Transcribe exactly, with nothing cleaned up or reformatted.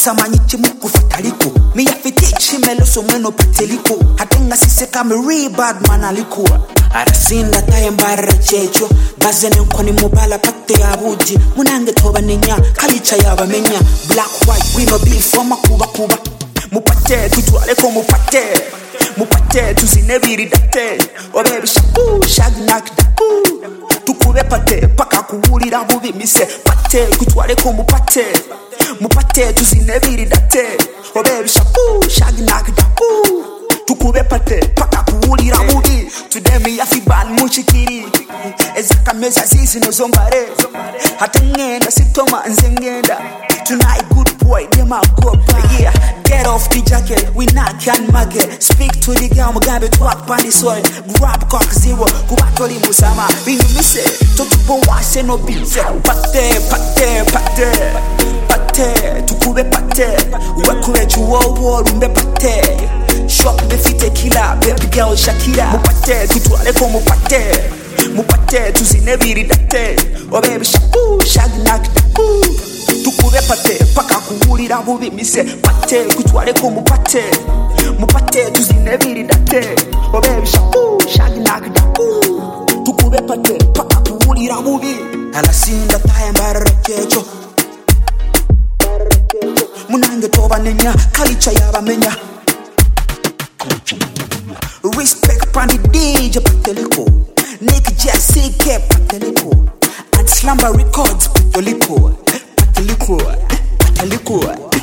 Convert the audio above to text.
tamanyichi muku fataliko mi yafitichi meloso mweno pateliko hatenga sise kama rebad manalikuwa arasinda tayembara checho bazene nkoni mubala pate abuji munange toba nenya kalicha yaba menya black white we no be from kuba kuba mupate tutwale ko mupate mupate tuzinebiri date obebi shapu shagnak dapu tukube pate paka kuwulira bubi mise pate kutwale ko mupate mupate tuzinebiri date obebi shapu shagnak dapu tukube pate paka kuwulira bubi today me yafiban muchikiri ezaka meza zizi no zombare hatengenda sitoma nzengenda tonight good boy dem a go back yeah get off the jacket we not can market speak to the girl mugabe talk pan the soil grab cock zero kubatoli musama we miss it to to wash no beat pate pate pate pate tukube pate wakure chuo wo rumbe pate shop the fit killer baby girl Shakira mupate tutwale ko mupate mupate tuzinebiri date oh baby shapu shagnak dapu tukube pate paka kuwulira bubi mise pate kutwale ko mupate mupate tuzinebiri date oh baby shapu shagnak dapu tukube pate paka kuwulira bubi alasinda tayembara kecho munange toba nenya kalicha yaba menya respect pandi D J Pateliko Nick Jesse K Pateliko and Slumber Records Pateliko Pateliko Pateliko